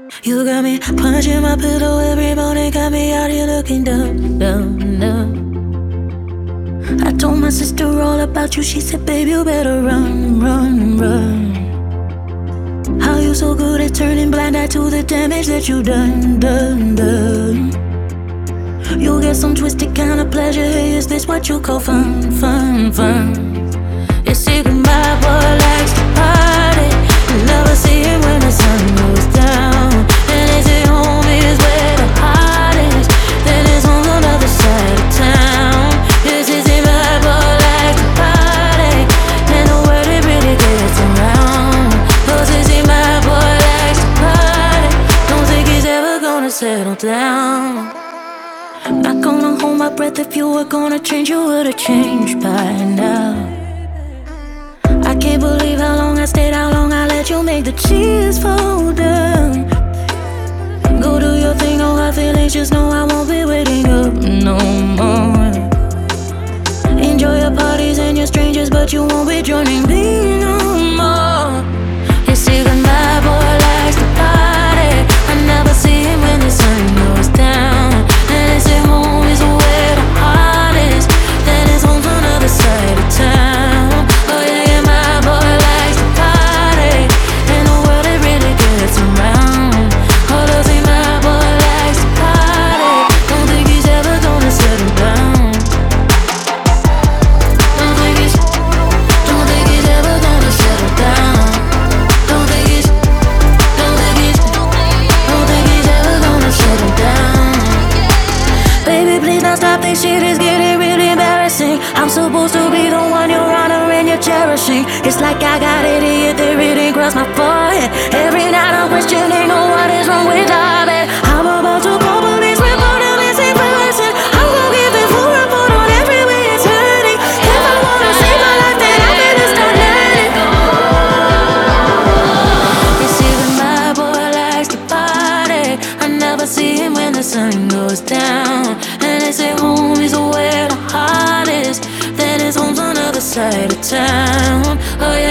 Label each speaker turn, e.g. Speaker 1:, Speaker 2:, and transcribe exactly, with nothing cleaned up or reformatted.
Speaker 1: You got me punching my pillow every morning, got me out here looking down, down, down. I told my sister all about you, she said, babe, you better run, run, run. How you so good at turning blind eye to the damage that you done, done, done. You get some twisted kind of pleasure, hey, is this what you call fun, fun, fun? You say goodbye, boy likes to party. You never see him when the sun goes down. And they say home is where the heart is. Then it's on the other side of town. This is it, my boy likes to party. And the word it really gets around. Cause this is my boy likes to party. Don't think he's ever gonna settle down. Not gonna hold my breath, if you were gonna change, you would've changed by now. I can't believe how long I stayed, how long I let you make the cheese fall down. Go do your thing, no hard feelings, just know I won't be waiting up no more. Enjoy your parties and your strangers, but you won't be joining me no more. You see when my boy likes to party, I never see him when the sun goes down. And they say home is where the heart is, then his home's on the other side of town. Oh yeah, yeah, my boy likes to party, and the world it really gets around. Oh, does he, my boy likes to party. Don't think he's ever gonna settle down. Don't think he's, don't think he's ever gonna settle down. Don't think he's, don't think he's, don't think he's ever gonna settle down. Baby, please don't stop, this shit is getting really embarrassing. I'm supposed to be the one you're honoring, you're cherishing. It's like I got idiot, they really cross my forehead. Every night I'm questioning, oh, what is wrong with our bed? I'm about to call police, report a missing person. I'm gonna give it full report on every way it's hurting. If I wanna save my life, then I better start learning. You see when my boy likes to party, I never see him when the sun goes down. And they say home is where the heart is, then his home's on the other side of town. Oh yeah.